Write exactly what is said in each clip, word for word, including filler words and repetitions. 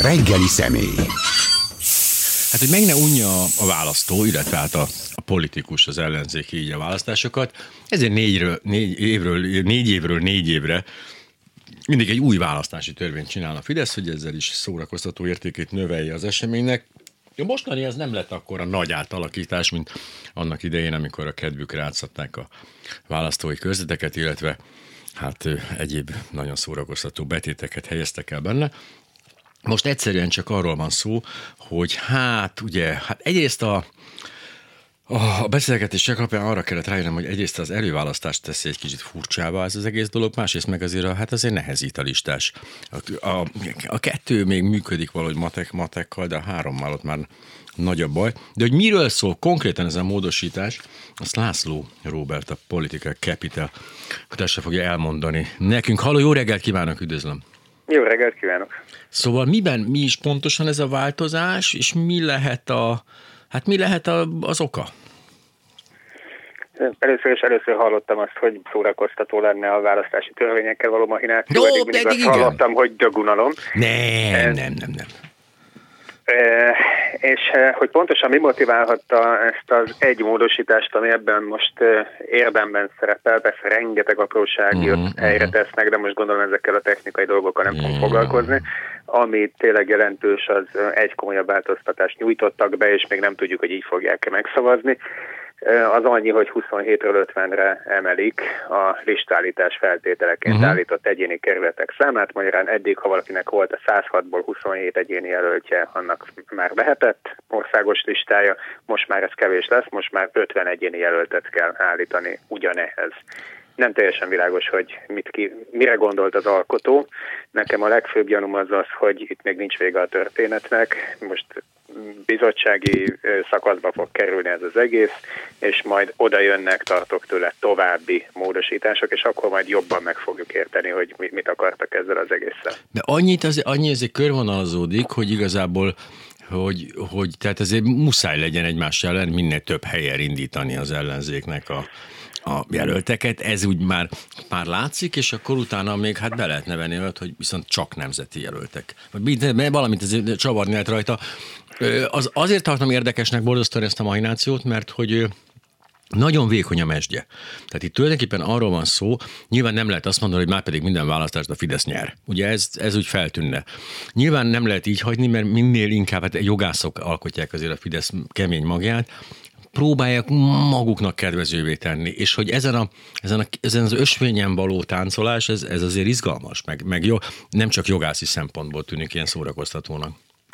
reggeli személy. Hát, hogy meg ne unja a választó, illetve hát a, a politikus, az ellenzéki így a választásokat, ezért négyről, négy, évről, négy évről négy évre mindig egy új választási törvényt csinál a Fidesz, hogy ezzel is szórakoztató értékét növelje az eseménynek. A mostani ez nem lett akkor a nagy átalakítás, mint annak idején, amikor a kedvükre átszadták a választói körzeteket, illetve hát egyéb nagyon szórakoztató betéteket helyeztek el benne. Most egyszerűen csak arról van szó, hogy hát ugye, hát egyrészt a, a beszélgetések alapján arra kellett rájönnöm, hogy egyrészt az előválasztást teszi egy kicsit furcsává ez az egész dolog, másrészt meg azért a, hát azért nehezít a listás. A, a, a kettő még működik valahogy matek, matekkal, de a hárommal ott már nagy a baj. De hogy miről szól konkrétan ez a módosítás, azt László Róbert, a Political Capital kutásra fogja elmondani nekünk. Halló, jó reggelt kívánok, üdvözlöm! Jó reggelt kívánok! Szóval miben, mi is pontosan ez a változás, és mi lehet a, hát mi lehet a, az oka? Először és először hallottam azt, hogy szórakoztató lenne a választási törvényekkel való mahináció. Jó, Eddig mindig azt igen. hallottam, hogy dögunalom. Nem, nem, nem, nem. E, és hogy pontosan mi motiválhatta ezt az egy módosítást, ami ebben most érdemben szerepel, persze rengeteg apróság Mm, jött, helyre mm. tesznek, de most gondolom ezekkel a technikai dolgokkal nem fogunk Mm. foglalkozni. Ami tényleg jelentős, az egy komolyabb változtatást nyújtottak be, és még nem tudjuk, hogy így fogják-e megszavazni. Az annyi, hogy huszonhétről ötvenre emelik a listállítás feltételeként uh-huh. állított egyéni kerületek számát. Magyarán eddig, ha valakinek volt a száz hatból huszonhét egyéni jelöltje, annak már lehetett országos listája. Most már ez kevés lesz, most már ötven egyéni jelöltet kell állítani ugyanehhez. Nem teljesen világos, hogy mit ki, mire gondolt az alkotó. Nekem a legfőbb gyanúm az az, hogy itt még nincs vége a történetnek. Most bizottsági szakaszba fog kerülni ez az egész, és majd oda jönnek, tartok tőle további módosítások, és akkor majd jobban meg fogjuk érteni, hogy mit akartak ezzel az egésszel. De annyit az, annyi azért körvonalazódik, hogy igazából hogy, hogy tehát azért muszáj legyen egymás ellen minél több helyen indítani az ellenzéknek a, a jelölteket. Ez úgy már, már látszik, és akkor utána még hát be lehetne venni olyat, hogy viszont csak nemzeti jelöltek. Vagy valamit azért csavarni lehet rajta. Az, azért tartom érdekesnek borzasztóan ezt a mahinációt, mert hogy nagyon vékony a mesdje. Tehát itt tulajdonképpen arról van szó, nyilván nem lehet azt mondani, hogy már pedig minden választást a Fidesz nyer. Ugye ez, ez úgy feltűnne. Nyilván nem lehet így hagyni, mert minél inkább hát jogászok alkotják azért a Fidesz kemény magját, próbálják maguknak kedvezővé tenni, és hogy ezen, a, ezen, a, ezen az ösvényen való táncolás, ez, ez azért izgalmas, meg, meg jó, nem csak jogászi szempontból tűnik ilyen szórakoztatónak.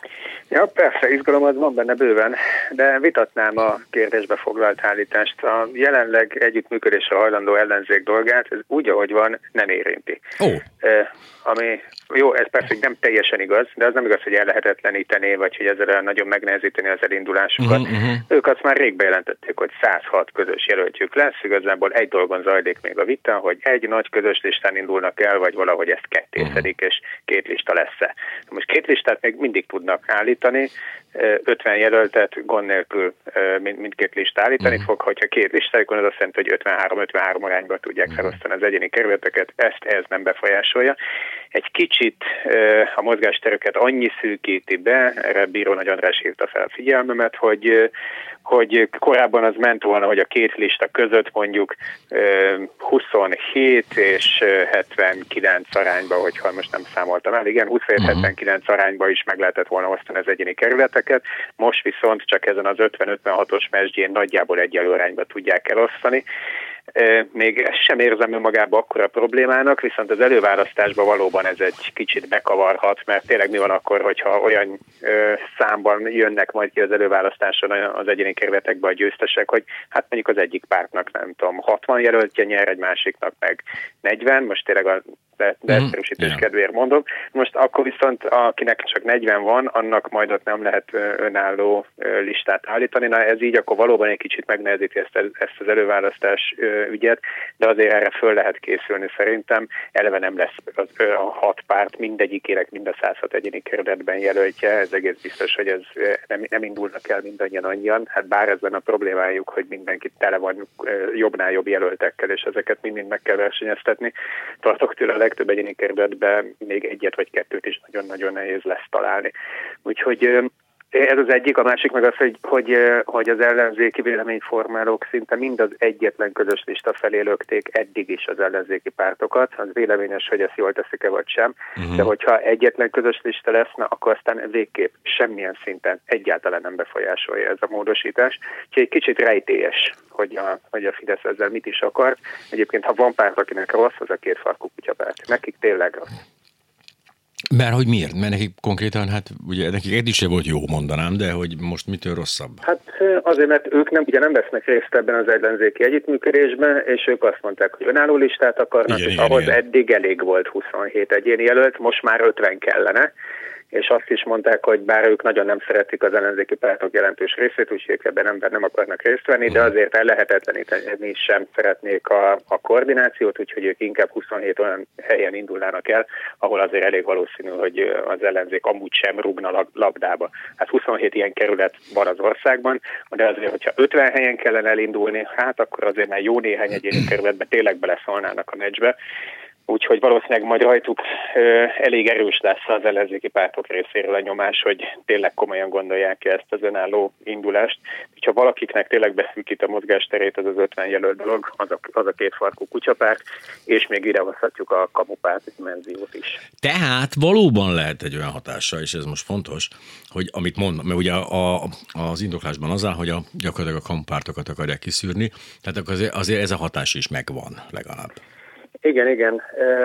Ja, persze, izgalom az van benne bőven, de vitatnám a kérdésbe foglalt állítást. A jelenleg együttműködésre hajlandó ellenzék dolgát, ez úgy, ahogy van, nem érinti. Oh. Eh, ami, jó, ez persze nem teljesen igaz, de az nem igaz, hogy ellehetetleníteni, vagy hogy ezzel nagyon megnehezíteni az elindulásukat. Uh-huh, uh-huh. Ők azt már rég bejelentették, hogy száz hat közös jelöltjük lesz, igazából egy dolgon zajlik még a vita, hogy egy nagy közös listán indulnak el, vagy valahogy ezt kettészedik, uh-huh. és két lista lesz-e. Most két listát még mindig tudnak állítani, ötven jelöltet gond nélkül mind, mindkét lista állítani uh-huh. fog, hogyha két listájukon, az azt jelenti, hogy ötvenhárom ötvenhárom arányban tudják uh-huh. felosztani az egyéni kerületeket, ezt ez nem befolyásolja. Egy kicsit a mozgásterüket annyi szűkíti be, erre Bíró Nagy András hívta fel figyelmemet, hogy, hogy korábban az ment volna, hogy a két lista között mondjuk huszonhét és hetvenkilenc arányba, hogyha most nem számoltam el, igen, huszonhét hetvenkilenc arányba is meg lehetett volna osztani az egyéni kerületeket, most viszont csak ezen az ötven-ötvenhatos mesdjén nagyjából egyenlő arányba tudják elosztani. Még ezt sem érzem önmagában akkora problémának, viszont az előválasztásban valóban ez egy kicsit bekavarhat, mert tényleg mi van akkor, hogyha olyan ö, számban jönnek majd ki az előválasztáson az egyéni kerületekben a győztesek, hogy hát mondjuk az egyik pártnak nem tudom, hatvan jelöltje nyer, egy másiknak meg negyven, most tényleg a de, de egyszerűsítés mm, kedvéért mondom. Most akkor viszont akinek csak negyven van, annak majd ott nem lehet önálló listát állítani. Na ez így akkor valóban egy kicsit megnehezíti ezt, ezt az előválasztás ügyet, de azért erre föl lehet készülni szerintem. Eleve nem lesz az, a hat párt mindegyikének mind a száz hat egyéni kerületben jelöltje, ez egész biztos, hogy ez nem, nem indulnak el mindannyian annyian, hát bár ezen a problémájuk, hogy mindenki tele van jobbnál jobb jelöltekkel, és ezeket mind-mind meg kell versenyeztetni. Tartok tőle a legtöbb egyéni kerületben még egyet vagy kettőt is nagyon-nagyon nehéz lesz találni. Úgyhogy ez az egyik, a másik meg az, hogy, hogy, hogy az ellenzéki véleményformálók szinte mind az egyetlen közös lista felé lökték eddig is az ellenzéki pártokat. Az véleményes, hogy ezt jól teszik-e vagy sem. Uh-huh. De hogyha egyetlen közös lista lesz, na, akkor aztán végképp semmilyen szinten egyáltalán nem befolyásolja ez a módosítás. Úgyhogy egy kicsit rejtélyes, hogy a, hogy a Fidesz ezzel mit is akar. Egyébként, ha van párt, akinek rossz, az a kétfarkú kutyapárt. Nekik tényleg rossz. Mert hogy miért? Mert nekik konkrétan, hát ugye nekik eddig se volt jó, mondanám, de hogy most mitől rosszabb? Hát azért, mert ők nem, ugye nem vesznek részt ebben az ellenzéki együttműködésben, és ők azt mondták, hogy önálló listát akarnak, igen, és igen, ahhoz igen. eddig elég volt huszonhét egyéni jelölt, most már ötven kellene, és azt is mondták, hogy bár ők nagyon nem szeretik az ellenzéki pártok jelentős részét, úgyhogy ebben nem, nem akarnak részt venni, de azért ellehetetleníteni sem szeretnék a, a koordinációt, úgyhogy ők inkább huszonhét olyan helyen indulnának el, ahol azért elég valószínű, hogy az ellenzék amúgy sem rúgna labdába. Hát huszonhét ilyen kerület van az országban, de azért, hogyha ötven helyen kellene elindulni, hát akkor azért már jó néhány egyéni kerületben tényleg beleszólnának a meccsbe. Úgyhogy valószínűleg majd rajtuk ö, elég erős lesz az ellenzéki pártok részéről a nyomás, hogy tényleg komolyan gondolják ezt az önálló indulást. Ha valakiknek tényleg beszűkít a mozgásterét, az az ötven jelölt dolog, az a, az a kétfarkú kutyapárt, és még idehozhatjuk a kamupárt dimenziót is. Tehát valóban lehet egy olyan hatása, és ez most fontos, hogy amit mondom, mert ugye a, a, az indoklásban az áll, hogy a, gyakorlatilag a kamupártokat akarják kiszűrni, tehát akkor azért, azért ez a hatás is megvan legalább. Igen, igen.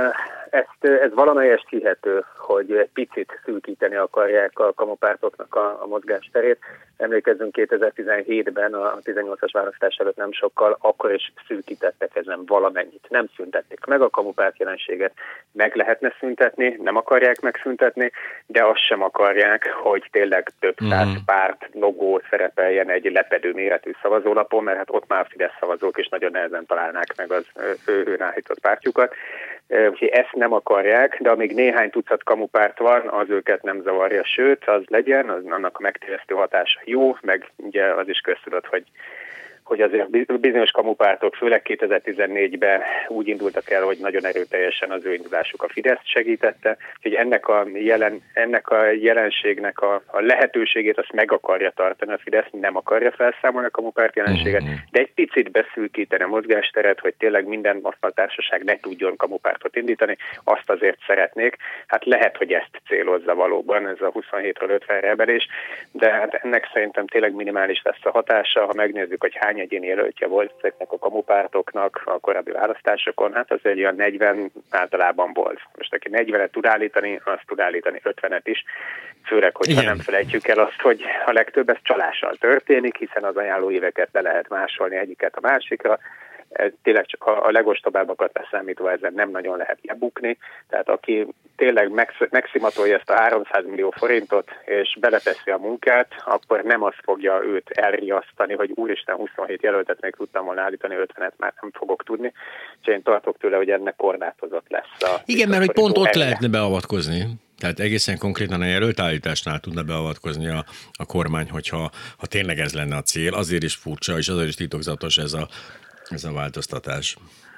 Ezt, ez valamelyest hihető, hogy egy picit szűkíteni akarják a kamupártoknak a, a mozgásterét. Emlékezzünk kétezer-tizenhétben, a tizennyolcas választás előtt nem sokkal, akkor is szűkítettek ezen valamennyit. Nem szüntették meg a kamupárt jelenséget, meg lehetne szüntetni, nem akarják megszüntetni, de azt sem akarják, hogy tényleg több száz mm. párt logó szerepeljen egy lepedő méretű szavazólapon, mert hát ott már a Fidesz szavazók is nagyon nehezen találnák meg az ő, ő náhított pártjukat. Úgyhogy ezt nem akarják, de amíg néhány tucat kamupárt van, az őket nem zavarja, sőt, az legyen, az, annak a megtévesztő hatása jó, meg ugye az is köztudott, hogy hogy azért bizonyos kamupártok, főleg kétezer-tizennégyben úgy indultak el, hogy nagyon erőteljesen az ő indulásuk a Fideszt segítette, hogy ennek a, jelen, ennek a jelenségnek a, a lehetőségét azt meg akarja tartani a Fidesz, nem akarja felszámolni a kamupárt jelenséget, de egy picit beszűkíteni a mozgásteret, hogy tényleg minden asztaltársaság ne tudjon kamupártot indítani, azt azért szeretnék. Hát lehet, hogy ezt célozza valóban, ez a huszonhétről ötvenre emelés, de hát ennek szerintem tényleg minimális lesz a hatása, ha megnézzük, hogy hány egyéni jelöltje volt ezeknek a kamupártoknak a korábbi választásokon, hát az egy olyan negyven általában volt. Most aki negyvenet tud állítani, azt tud állítani ötvenet is, főleg, hogyha nem felejtjük el azt, hogy a legtöbb ez csalással történik, hiszen az ajánlóíveket le lehet másolni egyiket a másikra, tényleg csak a legostobábbakat leszámítva ezen nem nagyon lehet lebukni, tehát aki tényleg megszimatolja ezt a háromszáz millió forintot, és beleteszi a munkát, akkor nem azt fogja őt elriasztani, hogy úristen, huszonhét jelöltet még tudtam volna állítani, ötvenet már nem fogok tudni, és én tartok tőle, hogy ennek korlátozott lesz. A Igen, mert hogy pont ott erre lehetne beavatkozni. Tehát egészen konkrétan a jelöltállításnál tudna beavatkozni a, a kormány, hogyha ha tényleg ez lenne a cél. Azért is furcsa, és azért is titokzatos ez a Ez a változtatás.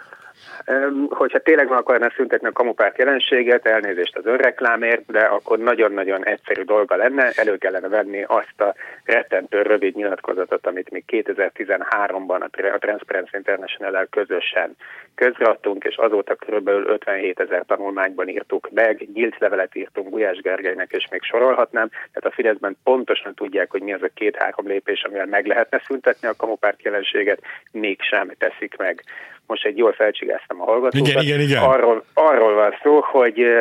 Hogyha tényleg meg akarná szüntetni a kamupárt jelenséget, elnézést az önreklámért, de akkor nagyon-nagyon egyszerű dolga lenne, elő kellene venni azt a rettentő rövid nyilatkozatot, amit még kétezer-tizenháromban a Transparency International-el közösen közreadtunk, és azóta kb. ötvenhétezer tanulmányban írtuk meg, nyílt levelet írtunk Gulyás Gergelynek, és még sorolhatnám. Tehát a Fideszben pontosan tudják, hogy mi az a két-három lépés, amivel meg lehetne szüntetni a kamupárt jelenséget, mégsem teszik meg. Most egy jól felcsigáztam a hallgatókat. Igen, igen, igen. Arról, arról van szó, hogy,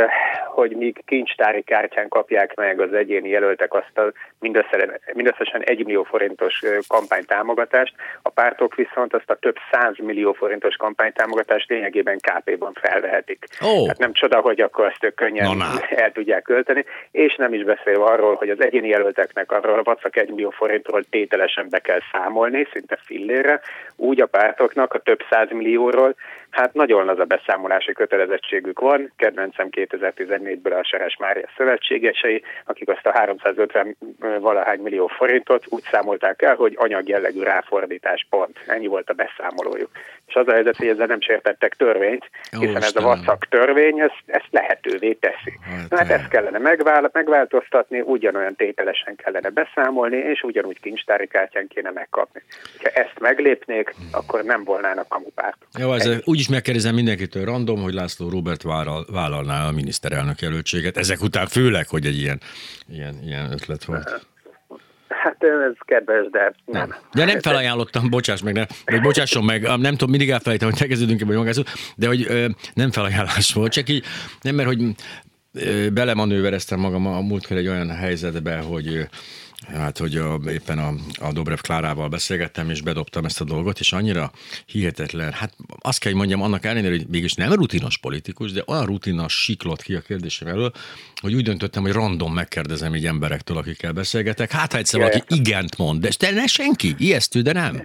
hogy míg kincstári kártyán kapják meg az egyéni jelöltek azt a mindössze, mindösszesen egy millió forintos kampánytámogatást, a pártok viszont azt a több száz millió forintos kampánytámogatást lényegében ká pé-ban felvehetik. Oh. Hát nem csoda, hogy akkor azt ők könnyen Na, el tudják költeni, és nem is beszélve arról, hogy az egyéni jelölteknek arról a vacak egy millió forintról tételesen be kell számolni, szinte fillérre, úgy a pártoknak a több százmillióról, hát nagyon laza beszámolási kötelezettségük van. Kedvencem kétezer-tizennégyből a Seres Mária szövetségesei, akik azt a háromszázötven valahány millió forintot úgy számolták el, hogy anyagjellegű ráfordítás pont. Ennyi volt a beszámolójuk. És az a helyzet, hogy ezzel nem sértettek törvényt, hiszen Ó, ez a vacak törvény ezt, ezt lehetővé teszi. Hát, hát ezt kellene megvál, megváltoztatni, ugyanolyan tételesen kellene beszámolni, és ugyanúgy kincstári kártyán kéne megkapni. Ha ezt meglépnék, akkor nem volnának kamupártok. Jó, ez úgyis megkérdezem mindenkitől random, hogy László Róbert vállal, vállalná a miniszterelnök jelöltséget. Ezek után főleg, hogy egy ilyen, ilyen, ilyen ötlet volt. Hát ez kedves, de nem. nem. De nem felajánlottam, bocsáss meg, ne, vagy bocsásson meg, nem tudom, mindig elfelejtem, hogy tegeződünk-e, vagy magászunk, de hogy ö, nem felajánlás volt, csak így, nem, mert hogy ö, belemanővereztem magam a múltkor egy olyan helyzetbe, hogy ö, hát, hogy a, éppen a, a Dobrev Klárával beszélgettem, és bedobtam ezt a dolgot, és annyira hihetetlen, hát azt kell, hogy mondjam, annak ellenére, hogy mégis nem rutinos politikus, de olyan rutinos siklott ki a kérdésem elől, hogy úgy döntöttem, hogy random megkérdezem így emberektől, akikkel beszélgetek. Hát, ha egyszer valaki igent mond, de, de ne senki, ijesztő, de nem.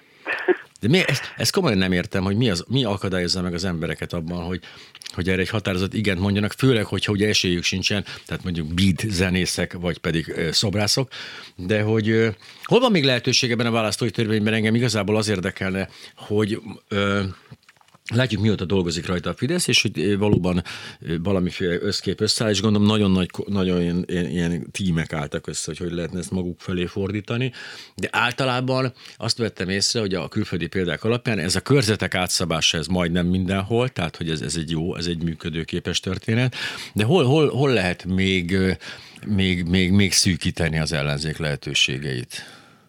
De mi, ezt, ezt komolyan nem értem, hogy mi, az, mi akadályozza meg az embereket abban, hogy, hogy erre egy határozott igent mondjanak, főleg, hogyha ugye esélyük sincsen, tehát mondjuk beat zenészek, vagy pedig ö, szobrászok, de hogy ö, hol van még lehetőség ebben a választói törvényben? Engem igazából az érdekelne, hogy ö, látjuk, mióta dolgozik rajta a Fidesz, és hogy valóban valamiféle összkép összeáll, és gondolom nagyon nagy, nagyon ilyen, ilyen tímek álltak össze, hogy hogy lehetne ezt maguk felé fordítani, de általában azt vettem észre, hogy a külföldi példák alapján ez a körzetek átszabása, ez majdnem mindenhol, tehát hogy ez, ez egy jó, ez egy működőképes történet, de hol, hol, hol lehet még, még, még, még szűkíteni az ellenzék lehetőségeit?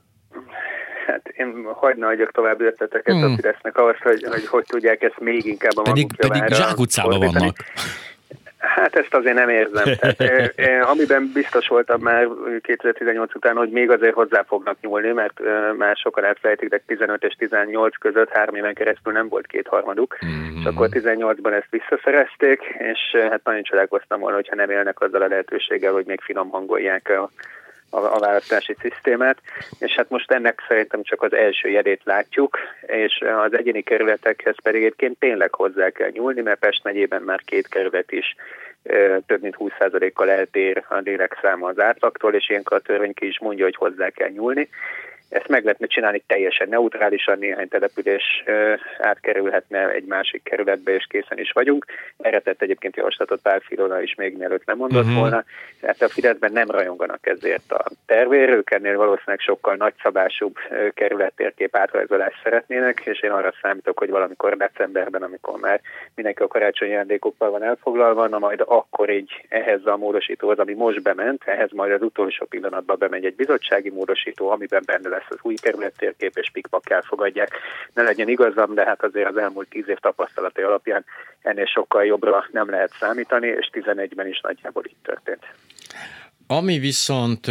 Hát én hagyna adjak tovább ötleteket hmm. a Fidesznek ahhoz, hogy, hogy hogy tudják ezt még inkább a maguk javára. Pedig, pedig zsákutcában vannak. Hát ezt azért nem érzem. Tehát, eh, eh, amiben biztos voltam már kétezer-tizennyolc után, hogy még azért hozzá fognak nyúlni, mert eh, már sokan elfelejtik, de tizenöt és tizennyolc között három éven keresztül nem volt kétharmaduk, mm-hmm. és akkor tizennyolcban ezt visszaszerezték, és eh, hát nagyon csodálkoztam volna, hogyha nem élnek azzal a lehetőséggel, hogy még finom hangolják a a választási szisztémát, és hát most ennek szerintem csak az első jelét látjuk, és az egyéni kerületekhez pedig egyébként tényleg hozzá kell nyúlni, mert Pest megyében már két kerület is több mint húsz százalékkal eltér a lélekszáma az átlagtól, és ilyenkor a törvény ki is mondja, hogy hozzá kell nyúlni. Ezt meg lehetne csinálni teljesen neutrálisan, néhány település átkerülhetne egy másik kerületbe, és készen is vagyunk. Erre tett egyébként javaslatot Pál Filona is még mielőtt lemondott uh-huh. volna. Hát a Fideszben nem rajonganak ezért a tervér, ők ennél valószínűleg sokkal nagyszabásúbb kerülettérkép átrajzolást szeretnének, és én arra számítok, hogy valamikor decemberben, amikor már mindenki a karácsonyi ajándékokkal van elfoglalva, na majd akkor így ehhez a módosítóhoz, ami most bement, ehhez majd az utolsó pillanatban bemegy egy bizottsági módosító, amiben benne lesz az új kerülettérkép, és pikpak elfogadják. Ne legyen igazam, de hát azért az elmúlt tíz év tapasztalati alapján ennél sokkal jobbra nem lehet számítani, és tizenegyben is nagyjából így történt. Ami viszont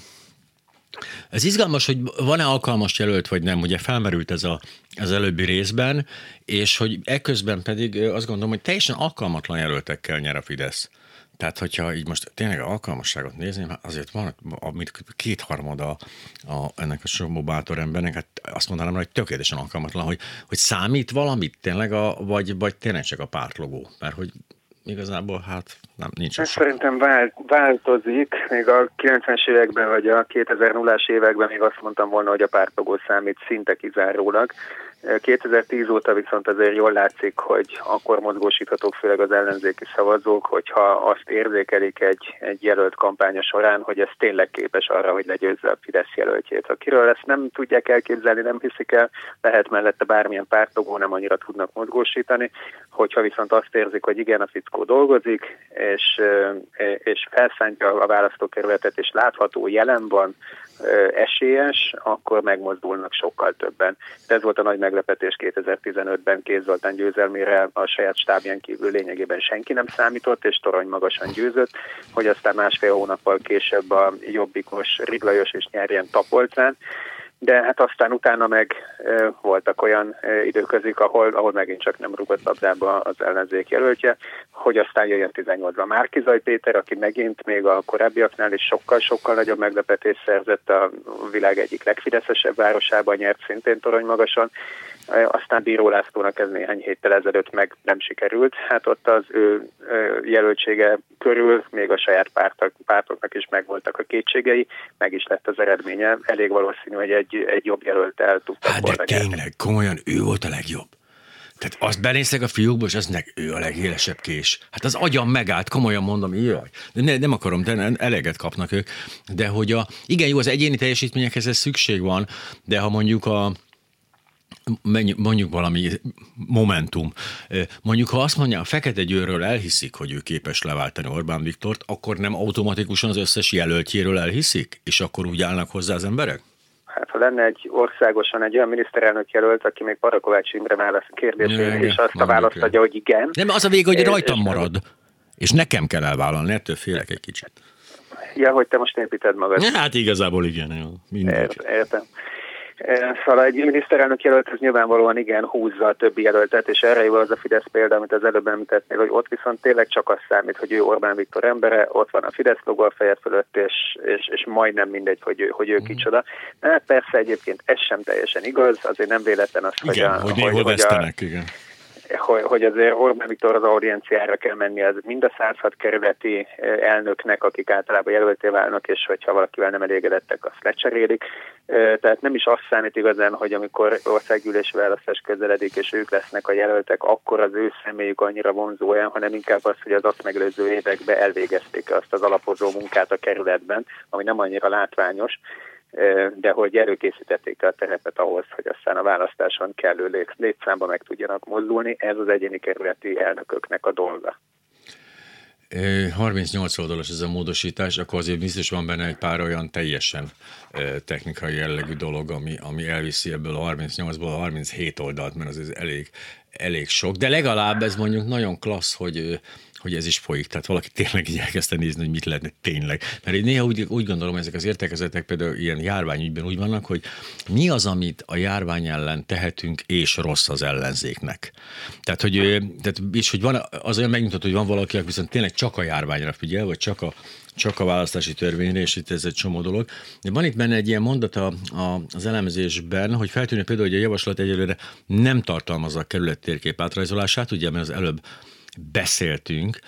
ez izgalmas, hogy van-e alkalmas jelölt, vagy nem, ugye felmerült ez a, az előbbi részben, és hogy ekközben pedig azt gondolom, hogy teljesen alkalmatlan jelöltekkel nyer a Fidesz. Tehát, hogyha így most tényleg alkalmasságot nézném, azért van, amit kétharmada a, ennek a csomó bátor embernek, hát azt mondanám, hogy tökéletesen alkalmatlan, hogy, hogy számít valamit tényleg, a, vagy, vagy tényleg csak a pártlogó, mert hogy igazából hát nem, nincs. Ez szerintem vált, változik, még a kilencvenes években, vagy a kétezer-as években még azt mondtam volna, hogy a pártlogó számít szinte kizárólag. kétezer-tíz óta viszont azért jól látszik, hogy akkor mozgósíthatók főleg az ellenzéki szavazók, hogyha azt érzékelik egy, egy jelölt kampánya során, hogy ez tényleg képes arra, hogy legyőzze a Fidesz jelöltjét. Akiről ezt nem tudják elképzelni, nem hiszik el, lehet mellette bármilyen pártlogó, nem annyira tudnak mozgósítani, hogyha viszont azt érzik, hogy igen, a fickó dolgozik, és, és felszántja a választókerületet, és látható jelen van, esélyes, akkor megmozdulnak sokkal többen. Ez volt a nagy meglepetés kétezer-tizenötben Kéz Zoltán győzelmére a saját stábján kívül lényegében senki nem számított, és torony magasan győzött, hogy aztán másfél hónappal később a jobbikos Riglajos is nyerjen Tapolcán. De hát aztán utána meg e, voltak olyan e, időközik, ahol, ahol megint csak nem rúgott labdába az ellenzék jelöltje, hogy aztán jöjjön tizennyolcban Márki-Zay Péter, aki megint még a korábbiaknál is sokkal-sokkal nagyobb meglepetést szerzett, a világ egyik legfideszesebb városában nyert szintén torony magasan. E, aztán Bíró Lászlónak ez néhány héttel ezelőtt meg nem sikerült. Hát ott az ő e, jelöltsége körül még a saját pártok, pártoknak is megvoltak a kétségei, meg is lett az eredménye. Elég valószínű, hogy egy Egy, egy jobb jelölt el tudtak hát volna de tényleg, komolyan ő volt a legjobb. Tehát azt benéztek a fiúkba, és azt mondják, ő a legélesebb kés. Hát az agyam megállt, komolyan mondom, jaj. De ne, nem akarom, de eleget kapnak ők. De hogy a, igen, jó, az egyéni teljesítményekhez ez szükség van, de ha mondjuk a mondjuk valami momentum. Mondjuk, ha azt mondja, a Fekete Győrről elhiszik, hogy ő képes leváltani Orbán Viktort, akkor nem automatikusan az összes jelöltjéről elhiszik, és akkor úgy állnak hozzá az emberek? Hát ha lenne egy országosan egy olyan miniszterelnök jelölt, aki még Parakovács Imre válasz kérdésére, és azt a választ adja, hogy igen. Nem, az a vége, hogy rajtam marad, és nekem kell elvállalni, ettől félek egy kicsit. Ja, hogy te most építed magad. Hát igazából igen, jó. Mindegy. Értem. Szóval egy miniszterelnök jelölt, ez nyilvánvalóan igen húzza a többi jelöltet, és erre jó az a Fidesz példa, amit az előbb említettél, hogy ott viszont tényleg csak az számít, hogy ő Orbán Viktor embere, ott van a Fidesz logó a feje fölött, és, és, és majdnem mindegy, hogy ő, hogy ő kicsoda. De hát persze egyébként ez sem teljesen igaz, azért nem véletlen az, hogy, igen, a, hogy, hogy, hogy a, igen. Hogy, hogy azért Orbán Viktor az audienciára kell menni az mind a száz hat kerületi elnöknek, akik általában jelölté válnak, és hogyha valakivel nem elégedettek, azt lecserélik. Tehát nem is azt számít igazán, hogy amikor országgyűlési választás közeledik, és ők lesznek a jelöltek, akkor az ő személyük annyira vonzó olyan, hanem inkább az, hogy az azt megelőző években elvégezték azt az alapozó munkát a kerületben, ami nem annyira látványos, de hogy előkészítették a terepet ahhoz, hogy aztán a választáson kellő létszámba meg tudjanak mozdulni. Ez az egyéni kerületi elnököknek a dolga. harmincnyolc oldalas ez a módosítás, akkor azért biztos van benne egy pár olyan teljesen technikai jellegű dolog, ami, ami elviszi ebből a harmincnyolcból a harminchét oldalt, mert az elég, elég sok. De legalább ez mondjuk nagyon klassz, hogy hogy ez is folyik, tehát valaki tényleg így elkezdte nézni, hogy mit lehetne tényleg. Mert én néha úgy, úgy gondolom, hogy ezek az értekezetek például ilyen járványügyben úgy vannak, hogy mi az, amit a járvány ellen tehetünk, és rossz az ellenzéknek. Tehát, hogy, tehát, és hogy van, az olyan megnyugtató, hogy van valaki, aki viszont tényleg csak a járványra figyel, vagy csak a, csak a választási törvényre, és itt ez egy csomó dolog. De van itt benne egy ilyen mondat a, a, az elemzésben, hogy feltűnő például, hogy a javaslat egyelőre nem tartalmazza a kerület térkép átrajzolását, ugye, mert az előbb beszéltünk,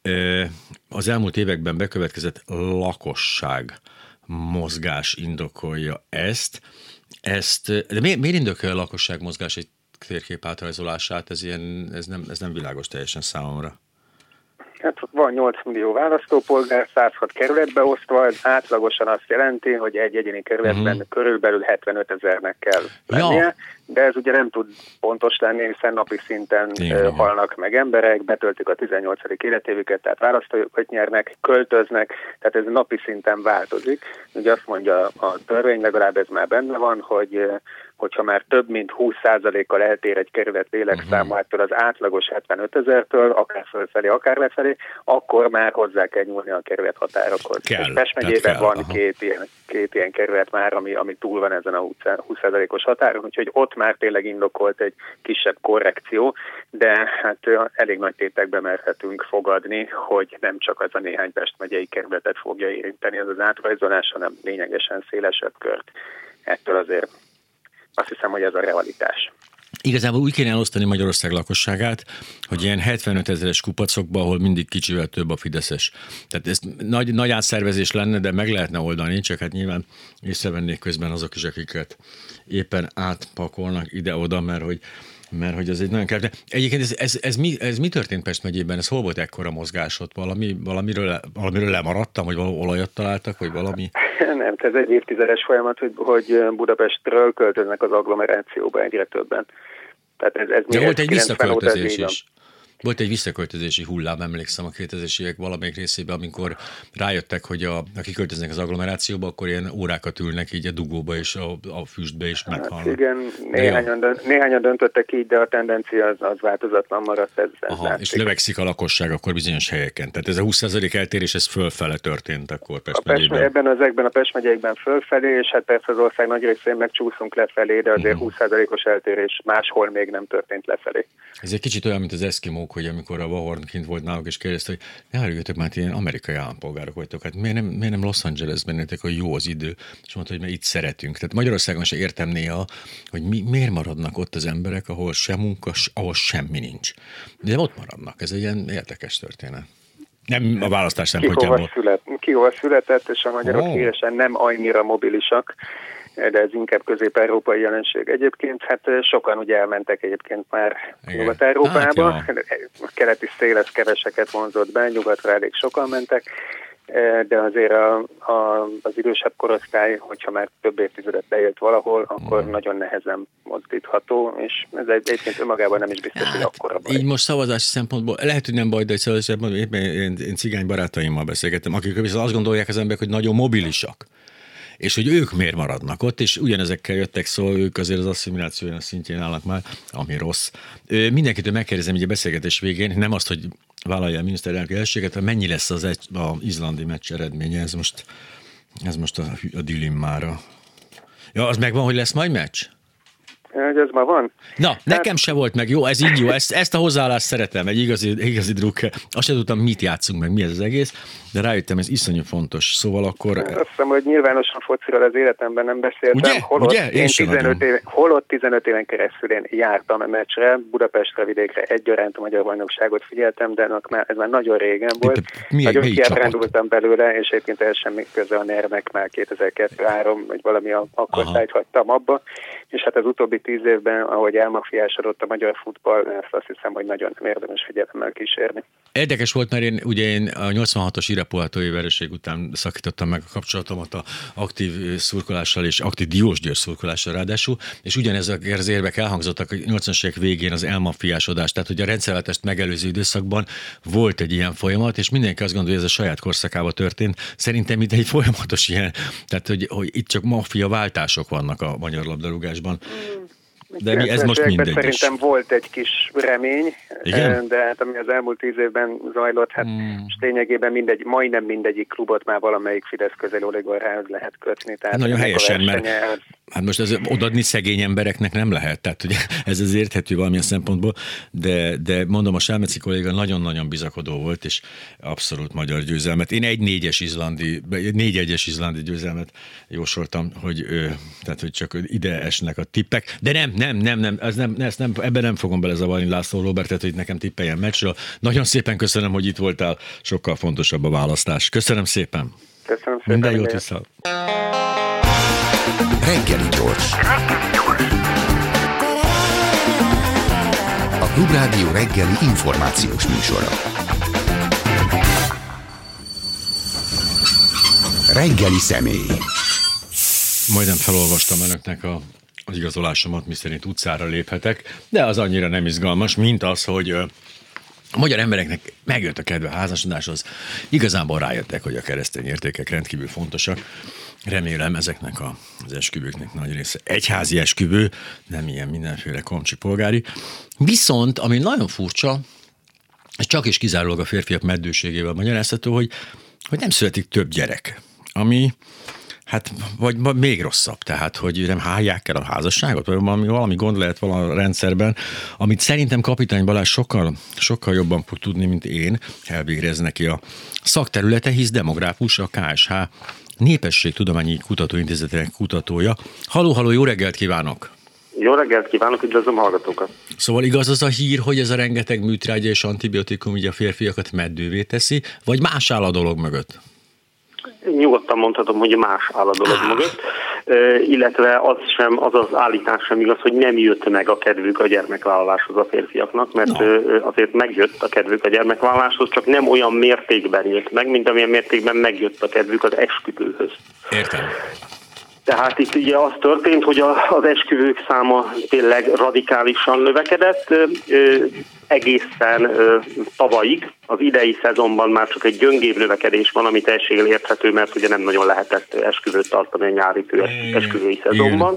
az elmúlt években bekövetkezett lakosság mozgás indokolja ezt. ezt de miért, miért indokolja a lakosság mozgás egy térkép átrajzolását? Ez, ilyen, ez, nem, ez nem világos teljesen számomra. Hát van nyolc millió választópolgár, száz hat kerületbe osztva, ez átlagosan azt jelenti, hogy egy egyéni kerületben uh-huh. körülbelül hetvenöt ezernek kell lennie, ja. De ez ugye nem tud pontos lenni, hiszen napi szinten igen, halnak meg emberek, betöltik a tizennyolcadik életévüket, tehát választókat nyernek, költöznek, tehát ez napi szinten változik. Ugye azt mondja a törvény, legalább ez már benne van, hogy hogyha már több mint húsz százalékkal eltér egy kerület lélekszáma ettől az átlagos hetvenöt ezertől, akár fölfelé, akár lefelé, akkor már hozzá kell nyúlni a kerület határokhoz. Pest megyében van két ilyen, két ilyen kerület már, ami, ami túl van ezen a húsz százalékos határon, úgyhogy ott már tényleg indokolt egy kisebb korrekció, de hát elég nagy tétekben merhetünk fogadni, hogy nem csak az a néhány Pest megyei kerületet fogja érinteni ez az átrajzolás, hanem lényegesen szélesebb kört. Ettől azért azt hiszem, hogy ez a realitás. Igazából úgy kéne elosztani Magyarország lakosságát, hogy ilyen hetvenöt ezeres kupacokban, ahol mindig kicsivel több a fideszes. Tehát ez nagy, nagy átszervezés lenne, de meg lehetne oldani, csak hát nyilván észrevennék közben azok is, akiket éppen átpakolnak ide-oda, mert hogy mert hogy az egy nagyon kell. De egyébként ez, ez, ez, mi, ez mi történt Pest megyében? Ez hol volt ekkora mozgás ott? Valami, valamiről, valamiről lemaradtam, hogy valami olajat találtak, vagy valami? Nem, ez egy évtizedes folyamat, hogy, hogy Budapestről költöznek az agglomerációba egyre többen. Tehát ez, ez de volt egy visszaköltözés is. Volt egy visszaköltözési hullám, emlékszem a kétezres évek valamelyik részében, amikor rájöttek, hogy a, akik költöznek az agglomerációba, akkor ilyen órákat ülnek így a dugóba és a, a füstbe és meghalnak. Hát igen, néhányan, dönt, néhányan döntöttek így, de a tendencia az, az változatlan maradt. Ez, ez Aha, és növekszik a lakosság akkor bizonyos helyeken. Tehát ez a húsz százalék eltérés, ez fölfele történt akkor Pest megyében. Ebben az ekben a Pest megyékben fölfelé, és hát persze az ország nagy részén megcsúszunk lefelé, de azért uh-huh. húsz százalékos eltérés máshol még nem történt lefelé. Ez egy kicsit olyan, mint az eszkimók, hogy amikor a Vahorn kint volt náluk, és kérdezte, hogy ne haragudjatok, már ilyen amerikai állampolgárok vagytok, hát miért nem, miért nem Los Angelesben nektek, hogy jó az idő, és mondta, hogy mert itt szeretünk. Tehát Magyarországon se értem néha, hogy mi, miért maradnak ott az emberek, ahol sem munka, ahol semmi nincs. De ott maradnak, ez egy ilyen érdekes történet. Nem a választás szempontjából. Ki hova, szület, ki hova született, és a magyarok oh. híresen nem annyira mobilisak, de ez inkább közép-európai jelenség. Egyébként hát sokan ugye elmentek egyébként már Nyugat-Európába. Hát, a keleti szél ez keveseket vonzott be, nyugatra elég sokan mentek, de azért a, a, az idősebb korosztály, hogyha már több évtizedet beélt valahol, akkor mm. nagyon nehezen mozdítható, és ez egyébként önmagában nem is biztos, hát, hogy akkora baj. Így most szavazási szempontból, lehet, hogy nem baj, de szavazási én, én, én cigány barátaimmal beszélgettem, akik viszont azt gondolják az emberek, hogy nagyon mobilisak. És hogy ők miért maradnak ott, és ugyanezekkel jöttek szó, ők azért az asszimiláció szintjén állnak már, ami rossz. Mindenkitől megkérdezem így a beszélgetés végén, nem azt, hogy vállalja a miniszterelnök elséget, hogy mennyi lesz az egy, az izlandi meccs eredménye, ez most, ez most a, a dilemmára. Ja, az megvan, hogy lesz majd meccs? Hogy ez ma van? Na, hát... nekem se volt meg, jó, ez így jó, ezt, ezt a hozzáállást szeretem, egy igazi, igazi drukker. Azt sem tudtam, mit játszunk meg, mi ez az egész, de rájöttem, ez iszonyú fontos. Szóval akkor... Azt hiszem, hogy nyilvánosan fociról az életemben nem beszéltem. Ugye? Holott, Ugye? Én tizenöt éve, holott tizenöt éven keresztül én jártam a meccsre, Budapestre, vidékre egyaránt a magyar bajnokságot figyeltem, de már, ez már nagyon régen volt. Mi, nagyon kiábrándultam belőle, és egyébként el semmi köze a nermek, már kétezer-kettő-három, vagy valami akkor tájt hagytam abba. És hát az utóbbi tíz évben, ahogy elmafiásodott a magyar futball, ezt azt hiszem, hogy nagyon nem érdemes figyelemmel kísérni. Érdekes volt, mert én ugye én a nyolcvanhatos Irapuatói vereség után szakítottam meg a kapcsolatomat a aktív szurkolással és aktív Diós Győr szurkolással ráadásul, és ugyanezek az érvek elhangzottak a nyolcvanas évek végén az elmafiásodás, tehát hogy a rendszerváltást megelőző időszakban volt egy ilyen folyamat, és mindenki azt gondolja, hogy ez a saját korszakában történt. Szerintem itt egy folyamatos ilyen, tehát hogy, hogy itt csak maffia váltások vannak a magyar labdarúgásban. Mm. De mi, ez most mindegy. Szerintem volt egy kis remény, igen? De hát ami az elmúlt tíz évben zajlott, hát hmm. és lényegében mindegy, majdnem mindegyik klubot már valamelyik Fidesz közeli oligarchához lehet kötni. Tehát nagyon helyesen, mert hát most ez odaadni szegény embereknek nem lehet, tehát ugye ez az érthető valamilyen szempontból, de, de mondom, a Selmeci kolléga nagyon-nagyon bizakodó volt, és abszolút magyar győzelmet. Én egy négyes izlandi, négy egyes izlandi győzelmet jósoltam, hogy, tehát, hogy csak ide esnek a tippek, de nem, Nem, nem, nem, ez nem, ez nem, ebben nem fogom belezavarni László Robertet, hogy nekem tippeljen meccsről. Nagyon szépen köszönöm, hogy itt voltál, sokkal fontosabb a választás. Köszönöm szépen. Köszönöm szépen. Minden jót vissza. Reggeli gyors. A Klubrádió reggeli információs műsora. Reggeli személy. Majdnem felolvastam önöknek a az igazolásomat, miszerint utcára léphetek, de az annyira nem izgalmas, mint az, hogy a magyar embereknek megjött a kedve a házasodáshoz. Igazából rájöttek, hogy a keresztény értékek rendkívül fontosak. Remélem ezeknek a, az esküvőknek nagy része egyházi esküvő, nem ilyen mindenféle komcsi polgári. Viszont, ami nagyon furcsa, ez csak és kizárólag a férfiak meddőségével magyarázható, hogy, hogy nem születik több gyerek, ami hát, vagy még rosszabb, tehát, hogy nem hálják el a házasságot, vagy valami, valami gond lehet valami a rendszerben, amit szerintem Kapitány Balázs sokkal, sokkal jobban fog tudni, mint én, elvégez neki a szakterülete, hisz demográfus, a ká es há Népességtudományi Kutatóintézetének kutatója. Halló, halló, jó reggelt kívánok! Jó reggelt kívánok, üdvözlöm hallgatókat! Szóval igaz az a hír, hogy ez a rengeteg műtrágya és antibiotikum így a férfiakat meddővé teszi, vagy más áll a dolog mögött? Nyugodtan mondhatom, hogy más áll a dolog mögött, illetve az sem, az az állítás sem igaz, hogy nem jött meg a kedvük a gyermekvállaláshoz a férfiaknak, mert no. azért megjött a kedvük a gyermekvállaláshoz, csak nem olyan mértékben jött meg, mint amilyen mértékben megjött a kedvük az esküvőhöz. Értem. Tehát itt ugye az történt, hogy az esküvők száma tényleg radikálisan növekedett. egészen ö, tavalyig. Az idei szezonban már csak egy gyöngébb növekedés van, ami teljességgel érthető, mert ugye nem nagyon lehetett esküvőt tartani a nyári esküvői szezonban.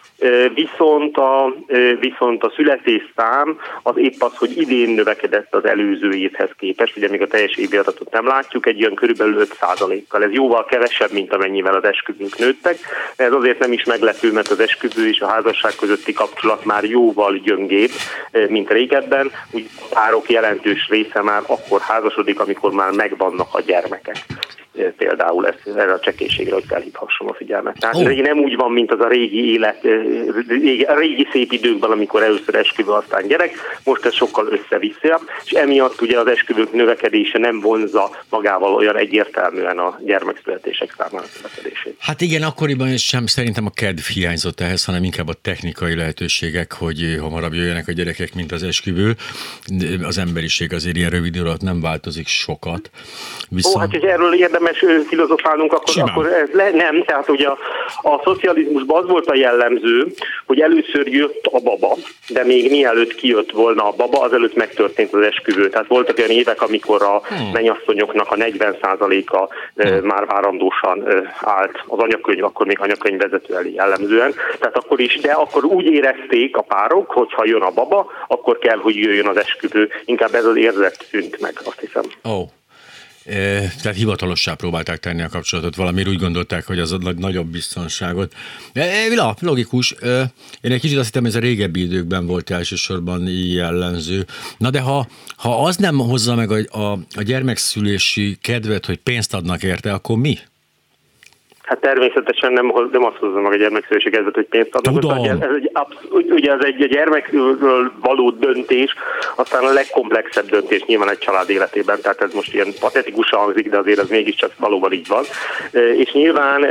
Viszont a, viszont a születésszám az épp az, hogy idén növekedett az előző évhez képest, ugye még a teljes évi adatot nem látjuk, egy olyan körülbelül öt százalékkal. Ez jóval kevesebb, mint amennyivel az esküvők nőttek, de ez azért nem is meglepő, mert az esküvő és a házasság közötti kapcsolat már jóval gyöngébb, mint régebben. Úgy a párok jelentős része már akkor házasodik, amikor már megvannak a gyermekek. Például ez, erre a csekélységre, hogy felhívhassam a figyelmet. Tehát oh. ez nem úgy van, mint az a régi élet, régi, a régi szép időkben, amikor először esküvő, aztán gyerek, most ez sokkal össze-vissza, és emiatt ugye az esküvők növekedése nem vonzza magával olyan egyértelműen a gyermekszületések számának növekedését. Hát igen, akkoriban sem szerintem a kedv hiányzott ehhez, hanem inkább a technikai lehetőségek, hogy hamarabb jöjjenek a gyerekek, mint az esküvő. Az emberiség azért ilyen rövid idő alatt nem változik sokat. Viszont... Ó, hát hogy erről érdemes filozofálnunk, akkor, akkor ez le, nem, tehát ugye a, a szocializmusban az volt a jellemző, hogy először jött a baba, de még mielőtt kijött volna a baba, azelőtt megtörtént az esküvő. Tehát voltak olyan évek, amikor a hmm. mennyasszonyoknak a negyven százaléka hmm. már várandósan állt az anyakönyv, akkor még anyakönyvvezető elé jellemzően. Tehát akkor is, de akkor úgy érezték a párok, hogy ha jön a baba, akkor kell, hogy jöjjön az esküvő. Inkább ez az érzet szűnt meg, azt hiszem. Oh. Tehát hivatalossá próbálták tenni a kapcsolatot, valamiért úgy gondolták, hogy az ad nagyobb biztonságot. Vila, logikus. Én egy kicsit azt hittem, ez a régebbi időkben volt elsősorban jellemző. Na de ha, ha az nem hozza meg a, a, a gyermekszülési kedvet, hogy pénzt adnak érte, akkor mi? Hát természetesen nem, nem azt hozza meg a gyermekszülési kezdet, hogy pénzt adnak. Ez egy, ugye ez egy gyermekről való döntés, aztán a legkomplexebb döntés nyilván egy család életében, tehát ez most ilyen patetikusan hangzik, de azért ez mégiscsak valóban így van. És nyilván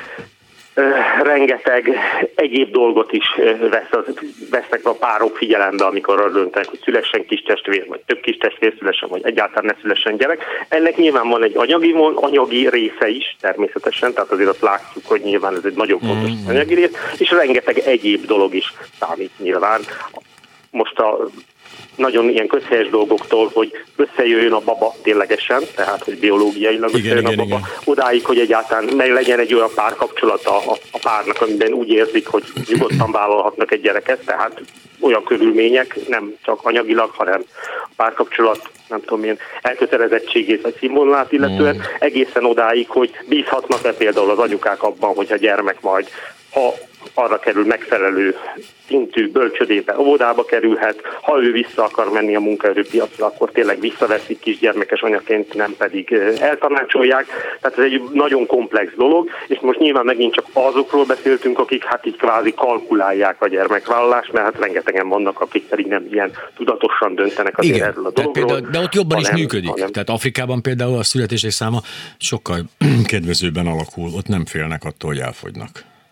rengeteg egyéb dolgot is vesz, vesznek a párok figyelembe, amikor arra döntenek, hogy szülessen kis testvér, vagy több kis testvér szülessen, vagy egyáltalán ne szülessen gyerek. Ennek nyilván van egy anyagi, anyagi része is, természetesen, tehát azért azt látjuk, hogy nyilván ez egy nagyon fontos mm. anyagi rész, és rengeteg egyéb dolog is számít nyilván. Most a nagyon ilyen közhelyes dolgoktól, hogy összejöjjön a baba ténylegesen, tehát hogy biológiailag összejöjjön igen, a baba, igen. Odáig, hogy egyáltalán meg legyen egy olyan párkapcsolata a, a párnak, amiben úgy érzik, hogy nyugodtan vállalhatnak egy gyereket, tehát olyan körülmények, nem csak anyagilag, hanem a párkapcsolat, nem tudom én, elkötelezettségét vagy színvonalát illetően, mm. egészen odáig, hogy bízhatnak-e például az anyukák abban, hogy a gyermek majd, ha arra kerül megfelelő szintű bölcsödébe, óvodába kerülhet, ha ő vissza akar menni a munkaerőpiacra, akkor tényleg visszaveszik kisgyermekes anyaként, nem pedig eltanácsolják. Tehát ez egy nagyon komplex dolog, és most nyilván megint csak azokról beszéltünk, akik hát így kvázi kalkulálják a gyermekvállalást, mert hát rengetegen vannak, akik pedig nem ilyen tudatosan döntenek azért igen, erről a dologról. Például, de ott jobban hanem, is működik. Hanem. Tehát Afrikában például a születések száma sokkal kedvezőbben alakul, ott nem félnek attól, hogy elfogynak.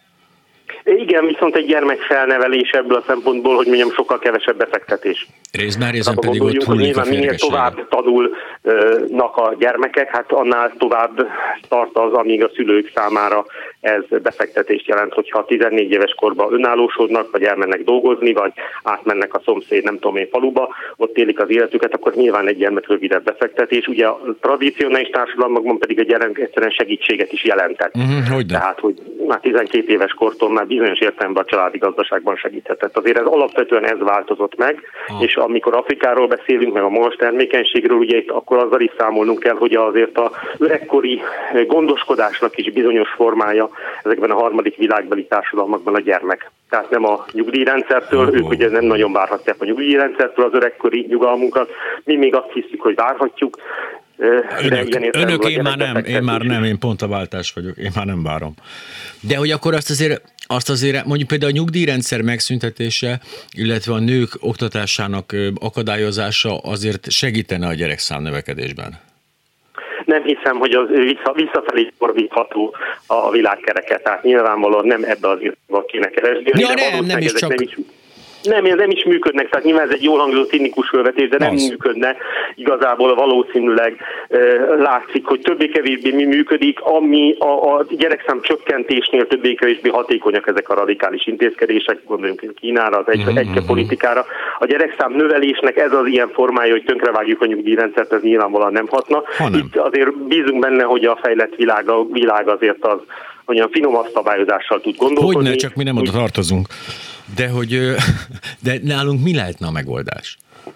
Igen, viszont egy gyermek felnevelés ebből a szempontból, hogy mondjam, sokkal kevesebb befektetés. Részben részben pedig ott hogy nyilván minél tovább tanulnak a gyermekek, hát annál tovább tart az, amíg a szülők számára ez befektetést jelent, hogyha tizennégy éves korban önállósodnak, vagy elmennek dolgozni, vagy átmennek a szomszéd, nem tudom én, faluba, ott élik az életüket, akkor nyilván egy gyermek rövidebb befektetés. Ugye a tradicionális társadalmakban pedig a gyermek egyszerűen segítséget is jelentett. Uh-huh, Tehát, hogy már tizenkét éves kortól már bizonyos értelemben a családi gazdaságban segíthetett. Azért ez alapvetően ez változott meg, ah. és amikor Afrikáról beszélünk, meg a moros termékenységről, ugye itt akkor azzal is számolnunk kell, hogy azért a öregkori gondoskodásnak is bizonyos formája ezekben a harmadik világbeli társadalmakban a gyermek. Tehát nem a nyugdíjrendszertől, oh. ők ugye nem nagyon várhatják a nyugdíjrendszertől az öregkori nyugalmunkat, mi még azt hiszük, hogy várhatjuk. Önök, önök én már nem, én már nem, én pont a váltás vagyok, én már nem várom. De hogy akkor azt azért, azt azért mondjuk például a nyugdíjrendszer megszüntetése, illetve a nők oktatásának akadályozása azért segítene a gyerekszám növekedésben. Nem hiszem, hogy az vissza, visszafelé fordítható a világkereke, tehát nyilvánvalóan nem ebbe az irányba kéne keresni. Ja, nem, nem is csak... Nem is... Nem, nem is működnek, tehát nyilván ez egy jól hangzó cinikus felvetés, de nem az. működne. Igazából valószínűleg e, látszik, hogy többé-kevésbé mi működik, ami a, a gyerekszám csökkentésnél többé-kevésbé hatékonyak ezek a radikális intézkedések, gondoljunk Kínára, az egy, mm-hmm. egyke politikára. A gyerekszám növelésnek ez az ilyen formája, hogy tönkrevágjuk a nyugdíjrendszert, ez nyilvánvalóan nem hatna. Hanem. Itt azért bízunk benne, hogy a fejlett világ, a világ azért az olyan finomabb szabályozással tud gondolkodni. Hogyne, csak mi nem oda tartozunk. De hogy de nálunk mi lehetne a megoldás?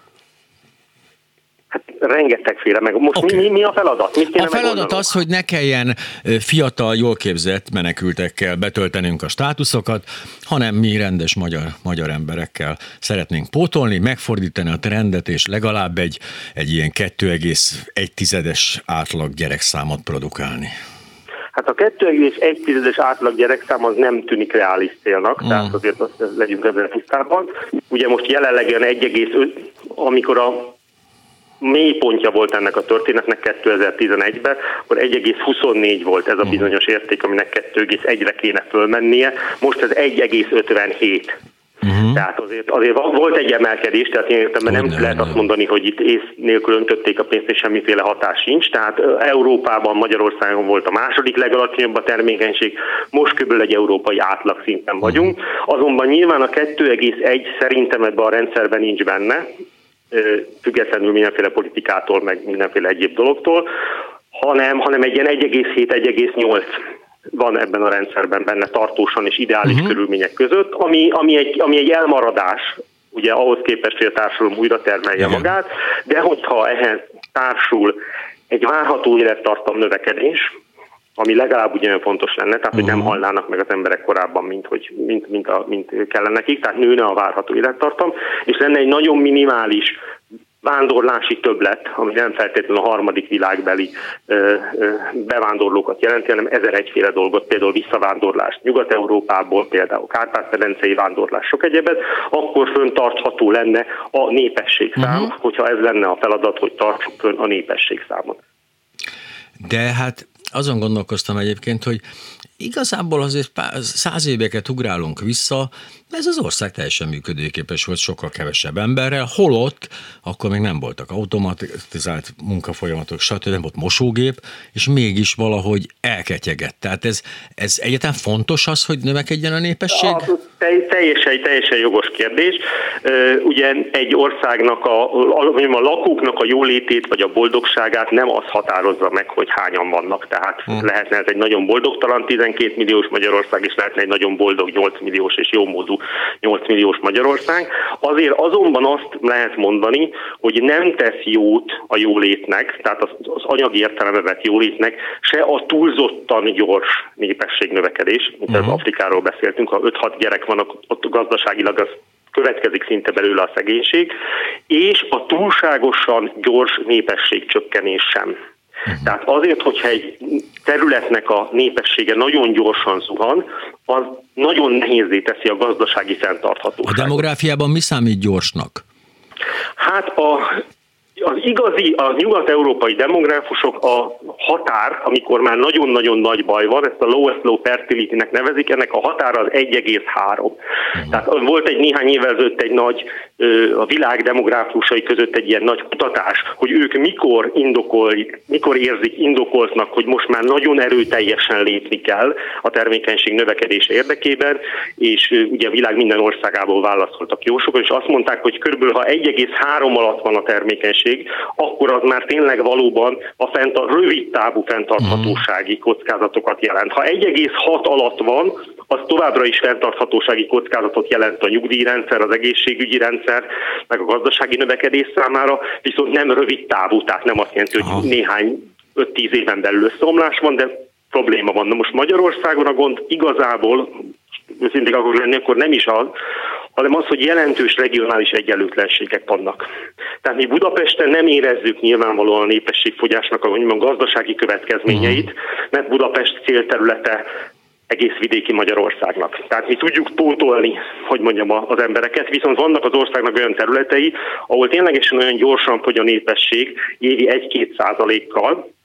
Hát rengetegféle meg. Most okay. mi, mi a feladat? Mit kéne a feladat az, hogy ne kelljen fiatal, jól képzett menekültekkel betöltenünk a státuszokat, hanem mi rendes magyar, magyar emberekkel szeretnénk pótolni, megfordítani a trendet, és legalább egy, egy ilyen kettő egész egy tizedes átlag gyerekszámot produkálni. Hát a kettő egész egy tizedes átlag gyerekszám az nem tűnik reális célnak, mm. tehát azért azt legyünk ebben tisztában. Ugye most jelenleg egy egész öt, amikor a mélypontja volt ennek a történetnek kétezer-tizenegyben, akkor egy egész huszonnégy volt ez a bizonyos érték, aminek kettő egész egyre kéne fölmennie, most ez egy egész ötvenhét. Uh-huh. Tehát azért, azért volt egy emelkedés, tehát én értem, nem nem lehet nem. azt mondani, hogy itt ész nélkül öntötték a pénzt, és semmiféle hatás sincs. Tehát Európában, Magyarországon volt a második legalacsonyabb a termékenység, most kb. Egy európai átlag szinten vagyunk. Azonban nyilván a kettő egész egy szerintem ebben a rendszerben nincs benne, függetlenül mindenféle politikától, meg mindenféle egyéb dologtól, hanem, hanem egy ilyen egy egész hét - egy egész nyolc van ebben a rendszerben benne tartósan és ideális uh-huh. körülmények között, ami, ami, egy, ami egy elmaradás, ugye ahhoz képest, hogy a társadalom újra termelje uh-huh. magát, de hogyha ehhez társul egy várható élettartam növekedés, ami legalább ugyanolyan fontos lenne, tehát uh-huh. hogy nem halnának meg az emberek korábban, mint, hogy, mint, mint, a, mint kellene nekik, tehát nőne a várható élettartam, és lenne egy nagyon minimális vándorlási többlet, ami nem feltétlenül a harmadik világbeli ö, ö, bevándorlókat jelenti, hanem ezer egyféle dolgot, például visszavándorlást Nyugat-Európából, például Kárpát-medencei vándorlás, sok egyebet, akkor föntartható lenne a népességszám, uh-huh. hogyha ez lenne a feladat, hogy tartsuk fönn a népességszámot. De hát azon gondolkoztam egyébként, hogy igazából azért száz éveket ugrálunk vissza, ez az ország teljesen működőképes volt sokkal kevesebb emberrel, holott akkor még nem voltak automatizált munkafolyamatok, stb. Nem volt mosógép, és mégis valahogy elketyegett. Tehát ez, ez egyáltalán fontos az, hogy növekedjen a népesség? A, teljesen, teljesen jogos kérdés. Ugye egy országnak, a, a lakóknak a jólétét vagy a boldogságát nem az határozza meg, hogy hányan vannak. Tehát hmm. lehetne ez egy nagyon boldogtalan tizenkét milliós Magyarország, és lehetne egy nagyon boldog nyolc milliós és jómódú nyolc milliós Magyarország. Azért azonban azt lehet mondani, hogy nem tesz jót a jólétnek, tehát az, az anyagi értelembe vett jólétnek, se a túlzottan gyors népességnövekedés, mint uh-huh. az Afrikáról beszéltünk, ha öt-hat gyerek van, ott gazdaságilag az következik szinte belőle a szegénység, és a túlságosan gyors népességcsökkenés sem. Uh-huh. Tehát azért, hogyha egy területnek a népessége nagyon gyorsan zuhan, az nagyon nehézzé teszi a gazdasági fenntarthatóságot. A demográfiában mi számít gyorsnak? Hát a, az igazi, a nyugat-európai demográfusok a határ, amikor már nagyon-nagyon nagy baj van, ezt a lowest low fertility-nek nevezik, ennek a határa az egy egész három. Uh-huh. Tehát volt egy néhány évvel ezelőtt egy nagy, a világ demográfusai között egy ilyen nagy kutatás, hogy ők mikor indokol, mikor érzik indokoltnak, hogy most már nagyon erőteljesen lépni kell a termékenység növekedése érdekében, és ugye a világ minden országából válaszoltak jó sokan, és azt mondták, hogy körülbelül ha egy egész három alatt van a termékenység, akkor az már tényleg valóban a, fent, a rövid távú fenntarthatósági kockázatokat jelent. Ha egy egész hat alatt van, az továbbra is fenntarthatósági kockázatot jelent a nyugdíjrendszer, az egészségügyi rendszer, meg a gazdasági növekedés számára, viszont nem rövid távú, tehát nem azt jelenti, hogy Aha. néhány öt-tíz éven belül összeomlás van, de probléma van. Na most Magyarországon a gond igazából, őszintén akarok lenni, akkor nem is az, hanem az, hogy jelentős regionális egyenlőtlenségek vannak. Tehát mi Budapesten nem érezzük nyilvánvalóan a népességfogyásnak a, a gazdasági következményeit, mert Budapest célterülete egész vidéki Magyarországnak. Tehát mi tudjuk pótolni, hogy mondjam, az embereket, viszont vannak az országnak olyan területei, ahol ténylegesen olyan gyorsan fogy a népesség évi egy-két százalékkal,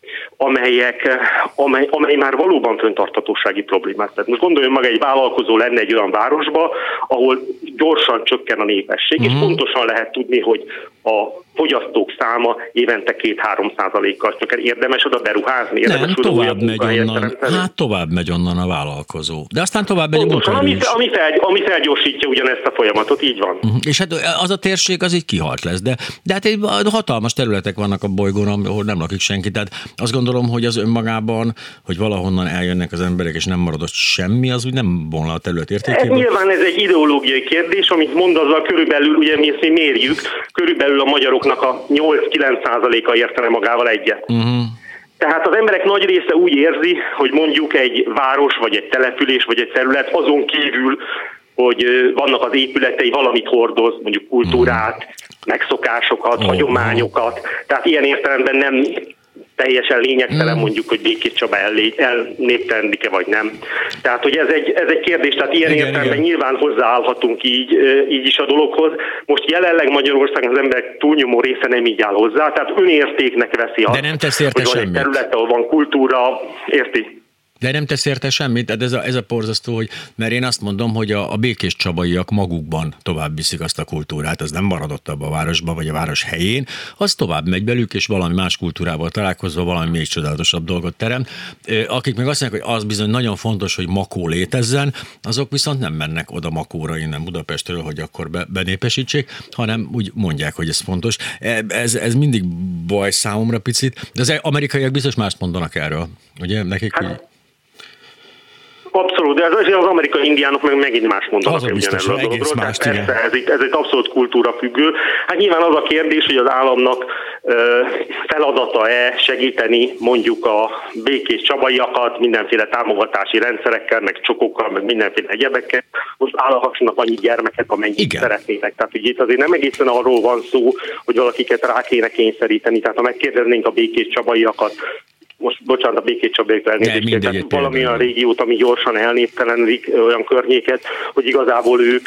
amelyek, amely, amely már valóban fenntarthatósági problémát. Tehát most gondoljon maga, egy vállalkozó lenne egy olyan városba, ahol gyorsan csökken a népesség, uh-huh. és pontosan lehet tudni, hogy a fogyasztók száma évente két-három százalékkal csökken. Érdemes oda beruházni? Érdemes Nem, oda tovább megy onnan, teremteni? hát tovább megy onnan a vállalkozó. De aztán tovább megy pontosan, a ami, ami, fel, ami felgyorsítja ugyanezt a folyamatot, így van. Uh-huh. És hát az a térség az így kihalt lesz, de, de hát egy hatalmas területek vannak a bolygón, ahol nem lakik senki, tehát azt gondolom, hogy az önmagában, hogy valahonnan eljönnek az emberek, és nem maradott semmi, az úgy nem volna a terület értékében. Nyilván ez egy ideológiai kérdés, amit mond azzal körülbelül, ugye mi ezt mi mérjük, körülbelül a magyaroknak a nyolc-kilenc százaléka értene magával egyet. Uh-huh. Tehát az emberek nagy része úgy érzi, hogy mondjuk egy város, vagy egy település, vagy egy terület azon kívül, hogy vannak az épületei, valamit hordoz, mondjuk kultúrát, megszokásokat, uh-huh. hagyományokat. Tehát ilyen értelemben nem teljesen lényegtelen mondjuk, hogy Békés Csaba elnéptelendik-e vagy nem. Tehát, hogy ez egy, ez egy kérdés, tehát ilyen igen, értelemben igen. nyilván hozzáállhatunk így, így is a dologhoz. Most jelenleg Magyarországon az emberek túlnyomó része nem így áll hozzá, tehát önértéknek veszi azt, de nem tesz érte hogy van egy terület, ahol van kultúra, érti? De nem tesz érte semmit, de ez a, ez a porzasztó, hogy, mert én azt mondom, hogy a, a békés csabaiak magukban tovább viszik azt a kultúrát, az nem maradott abba a városban, vagy a város helyén, az tovább megy belük, és valami más kultúrával találkozva valami még csodálatosabb dolgot teremt. Akik meg azt mondják, hogy az bizony nagyon fontos, hogy Makó létezzen, azok viszont nem mennek oda Makóra innen Budapestről, hogy akkor be, benépesítsék, hanem úgy mondják, hogy ez fontos. Ez, ez mindig baj számomra picit, de az amerikaiak biztos mást mondanak erről, ugye nekik, hogy... Abszolút, de az, az amerikai indiánok meg megint más mondanak ugyanerről a dologról. Más, persze, ez, ez egy abszolút kultúra függő. Hát nyilván az a kérdés, hogy az államnak ö, feladata-e segíteni mondjuk a békés csabaiakat mindenféle támogatási rendszerekkel, meg csokokkal, meg mindenféle egyebekkel. Most állahassanak annyi gyermeket, amennyit igen. szeretnének. Tehát ugye itt azért nem egészen arról van szó, hogy valakiket rá kéne kényszeríteni. Tehát ha megkérdeznénk a békés csabaiakat, most bocsánat, a Békés Csabaiakra elnézést, tehát valami olyan régiót, ami gyorsan elnéptelenedik, olyan környéket, hogy igazából ők,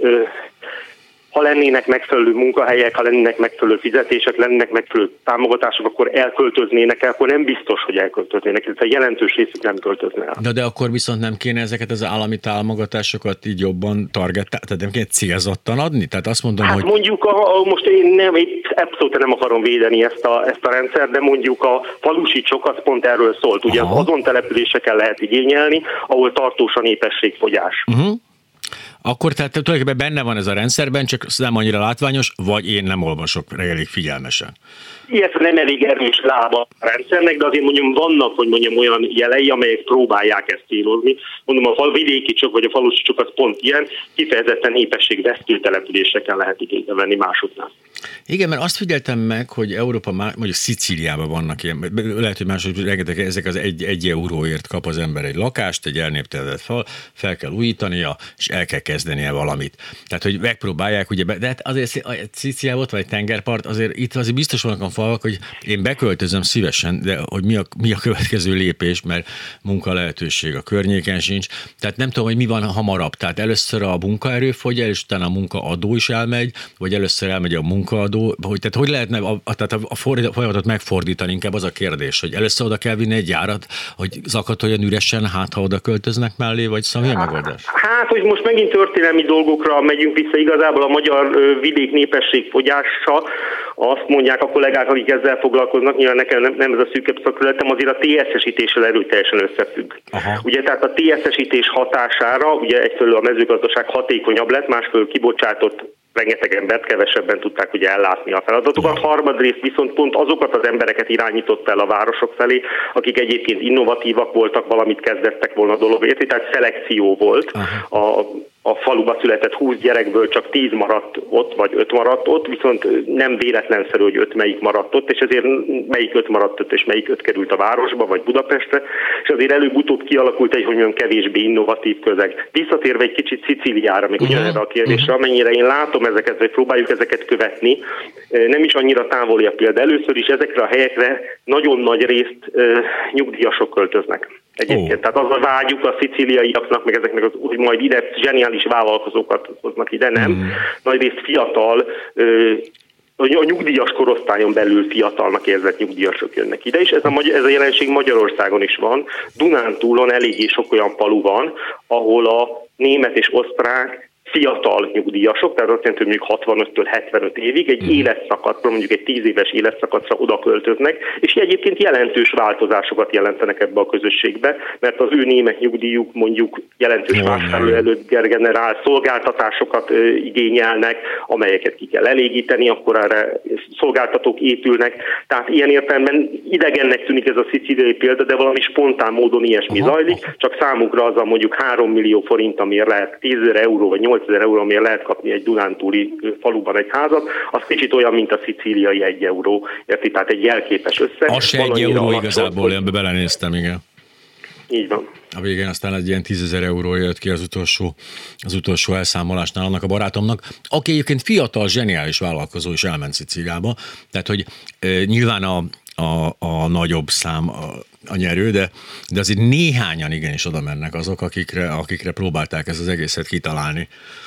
ha lennének megfelelő munkahelyek, ha lennének megfelelő fizetések, lennének megfelelő támogatások, akkor elköltöznének el, akkor nem biztos, hogy elköltöznének, ez a jelentős részük nem költözne el. De, de akkor viszont nem kéne ezeket az állami támogatásokat így jobban targetálni, tehát nem kéne célzottan adni? Tehát azt mondom, hát hogy... mondjuk, a, a, most én nem, itt abszolút nem akarom védeni ezt a, ezt a rendszert, de mondjuk a falusi csok az pont erről szólt. Ugye aha. azon településeken lehet igényelni, ahol tartós a népességfogyás. Uh-huh. Akkor tehát tulajdonképpen benne van ez a rendszerben, csak nem annyira látványos, vagy én nem olvasok elég figyelmesen. Ilyet nem elég erős lába a rendszernek, de azért mondjam, vannak, hogy mondjam, olyan jelei, amelyek próbálják ezt célozni. Mondom, a vidéki csok vagy a falusi csok az pont ilyen, kifejezetten népességvesztő településeken lehet igénybe venni másodnál. Igen, mert azt figyeltem meg, hogy Európa, mondjuk Szicíliában vannak ilyen, lehet, hogy mások rengeteg, ezek az egy, egy euróért kap az ember egy lakást, egy elnéptelenedett fal, fel kell újítania, és el kell kezdenie valamit. Tehát, hogy megpróbálják, ugye, de hát azért Szicíliában ott vagy egy tengerpart, azért itt azért biztos vannak a falvak, hogy én beköltözöm szívesen, de hogy mi a, mi a következő lépés, mert munka lehetőség a környéken sincs. Tehát nem tudom, hogy mi van hamarabb. Tehát először a munkaerő fogy el, és utána a munkaadó is elmegy, vagy először elmegy a munkaadó, hogy, tehát hogy lehetne a, a, tehát a folyamatot megfordítani, inkább az a kérdés, hogy először oda kell vinni egy járat, hogy zakatoljon üresen, hát ha oda költöznek mellé, vagy szóval milyen megoldás? Hát, hogy most megint történelmi dolgokra megyünk vissza, igazából a magyar vidék népességfogyása, azt mondják a kollégák, akik ezzel foglalkoznak, nyilván nekem nem, nem ez a szűkebb szakterületem, azért a té es esítéssel erőteljesen összefügg. Aha. Ugye tehát a té es esítés hatására, ugye egyfelől a mezőgazdaság hatékonyabb lett, másfelől kibocsátott rengeteg embert, kevesebben tudták ugye ellátni a feladatokat. Harmadrészt viszont pont azokat az embereket irányított el a városok felé, akik egyébként innovatívak voltak, valamit kezdettek volna a dologért, tehát szelekció volt. Aha. A a faluba született húsz gyerekből csak tíz maradt ott, vagy öt maradt ott, viszont nem véletlenszerű, hogy öt melyik maradt ott, és ezért melyik öt maradt ott, és melyik öt került a városba, vagy Budapestre, és azért előbb-utóbb kialakult egy, hogy mondjam, kevésbé innovatív közeg. Visszatérve egy kicsit Szicíliára, még uh-huh. ugyanerre a kérdésre, amennyire én látom ezeket, vagy próbáljuk ezeket követni, nem is annyira távoli a példa. Először is ezekre a helyekre nagyon nagy részt uh, nyugdíjasok költöznek. Egyébként. Oh. Tehát az a vágyuk a szicíliaiaknak, meg ezeknek, az, hogy majd ide zseniális vállalkozókat hoznak ide, nem. Mm. Nagyrészt fiatal, ö, a nyugdíjas korosztályon belül fiatalnak érzett nyugdíjasok jönnek ide, és ez a, ez a jelenség Magyarországon is van. Dunántúlon eléggé sok olyan falu van, ahol a német és osztrák fiatal nyugdíjasok, tehát azt jelenti, hogy mondjuk hatvanöttől hetvenöt évig egy mm. életszakaszra, mondjuk egy tíz éves életszakaszra oda költöznek, és egyébként jelentős változásokat jelentenek ebbe a közösségbe, mert az ő német nyugdíjuk mondjuk jelentős vásárló előtt generál szolgáltatásokat ö, igényelnek, amelyeket ki kell elégíteni, akkor erre szolgáltatók épülnek. Tehát ilyen értelemben idegennek tűnik ez a szicíliai példa, de valami spontán módon ilyesmi Aha. zajlik, csak számukra az a mondjuk három millió forint, amiért lehet tízezer euró vagy nyolcezer euró, amiért lehet kapni egy dunántúli faluban egy házat, az kicsit olyan, mint a szicíliai egy euró, érti? Tehát egy jelképes összeg. Az se egy euró igazából, én belenéztem, igen. Így van. A végén aztán egy ilyen tízezer euró jött ki az utolsó, az utolsó elszámolásnál annak a barátomnak, aki egyébként fiatal, zseniális vállalkozó is elment Szicíliába, tehát hogy e, nyilván a, a, a nagyobb szám a, a nyerő, de, de azért néhányan igenis oda mennek azok, akikre, akikre próbálták ezt az egészet kitalálni.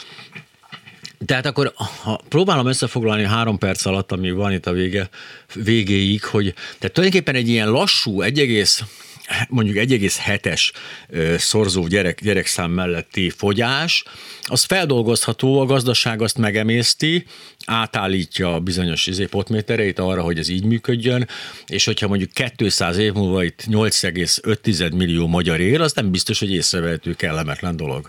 Tehát akkor, ha próbálom összefoglalni három perc alatt, ami van itt a vége, végéig, hogy tehát tulajdonképpen egy ilyen lassú, egy egész, mondjuk egy egész hetes szorzó gyerek, gyerekszám melletti fogyás, az feldolgozható, a gazdaság azt megemészti, átállítja bizonyos potmétereit arra, hogy ez így működjön, és hogyha mondjuk kétszáz év múlva itt nyolc egész öt millió magyar él, az nem biztos, hogy észrevehető kellemetlen dolog.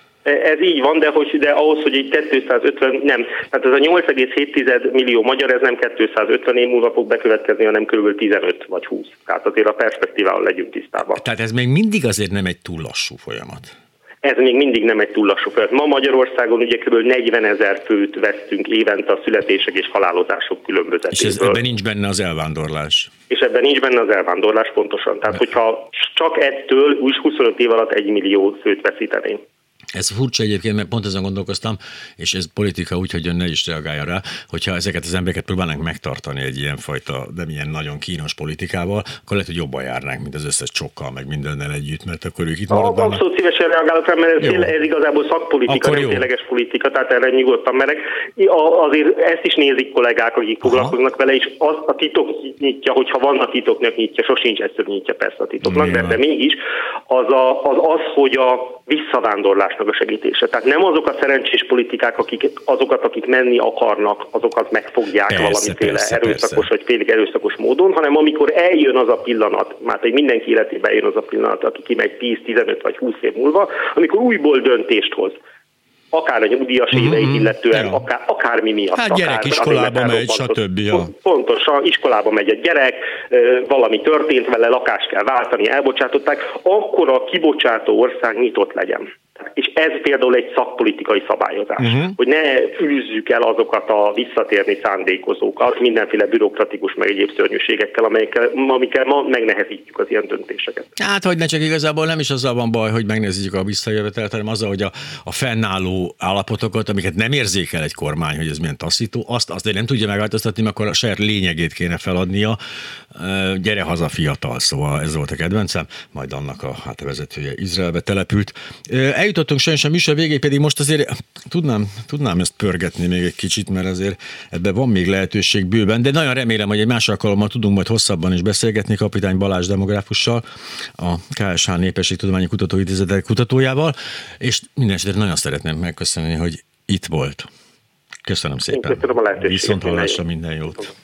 Ez így van, de, hogy, de ahhoz, hogy egy kétszázötven, nem. Tehát ez a nyolc egész hét millió magyar, ez nem kétszázötven év múlva fog bekövetkezni, hanem kb. tizenöt vagy húsz. Tehát azért a perspektívával legyünk tisztában. Tehát ez még mindig azért nem egy túl lassú folyamat. Ez még mindig nem egy túl lassú folyamat. Ma Magyarországon ugye kb. negyvenezer főt vesztünk évente a születések és halálozások különbözetéből. És ez, ebben nincs benne az elvándorlás. És ebben nincs benne az elvándorlás pontosan. Tehát, hogyha csak ettől úgy huszonöt év alatt egy millió főt veszítenénk. Ez furcsa egyébként, mert pont ezen gondolkoztam, és ez politika úgy, hogy ön ne is reagálja rá, hogyha ezeket az embereket próbálnánk megtartani egy ilyenfajta, de milyen nagyon kínos politikával, akkor lehet, hogy jobban járnánk, mint az összes csokkal, meg mindennel együtt, mert akkor ők itt maradnak. Abszolút szívesen reagálok rá, mert ez, ez igazából szakpolitika, akkor nem tényleges politika, tehát erre nyugodtan merek. Azért ezt is nézik kollégák, akik Aha. foglalkoznak vele, és az a titok nyitja, hogyha van a titoknak nyitja, sosincs egyszerű nyitja persze a titoknak, de, de mégis az, a, az az, hogy a visszavándorlásnak a segítése. Tehát nem azok a szerencsés politikák, akik, azokat, akik menni akarnak, azokat megfogják persze, valamiféle persze, erőszakos persze. vagy félig erőszakos módon, hanem amikor eljön az a pillanat, már hogy mindenki életében eljön az a pillanat, aki kimegy tíz, tizenöt vagy húsz év múlva, amikor újból döntést hoz. Akár a nyugdíjas mm-hmm. éveit illetően, ja. akár, akármi miatt. Hát gyerek iskolába megy, stb. Ja. Pontosan, iskolába megy a gyerek, valami történt vele, lakást kell váltani, elbocsátották, akkor a kibocsátó ország nyitott legyen. És ez például egy szakpolitikai szabályozás, uh-huh. hogy ne fűzzük el azokat a visszatérni szándékozókat mindenféle bürokratikus meg egyéb szörnyűségekkel, amelyekkel, amikkel ma megnehezítjük az ilyen döntéseket. Hát, hogy ne csak igazából nem is azzal van baj, hogy megnehezítjük a visszajövetelt, hanem azzal, hogy a, a fennálló állapotokat, amiket nem érzékel egy kormány, hogy ez milyen taszító, azt, azt nem tudja megváltoztatni, mert akkor a saját lényegét kéne feladnia. Gyere haza fiatal, szóval ez volt a kedvencem, majd annak a hát a vezetője Izraelbe települt. Eljutottunk sajnos a műsor végéig, pedig most azért tudnám, tudnám ezt pörgetni még egy kicsit, mert azért ebben van még lehetőség bőven, de nagyon remélem, hogy egy más alkalommal tudunk majd hosszabban is beszélgetni Kapitány Balázs demográfussal, a ká es há Népességtudományi Kutatóintézet kutatójával, és minden esetre nagyon szeretném megköszönni, hogy itt volt. Köszönöm szépen. Viszont hallásra, minden jót.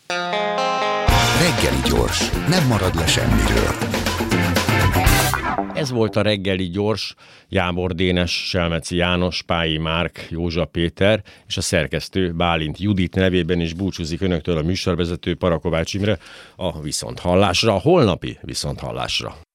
Reggeli gyors, nem marad le semmiről. Ez volt a Reggeli gyors, Jámbor Dénes, Selmeci János, Pályi Márk, Józsa Péter és a szerkesztő Bálint Judit nevében is búcsúzik önöktől a műsorvezető Parakovács Imre a viszonthallásra, a holnapi viszonthallásra.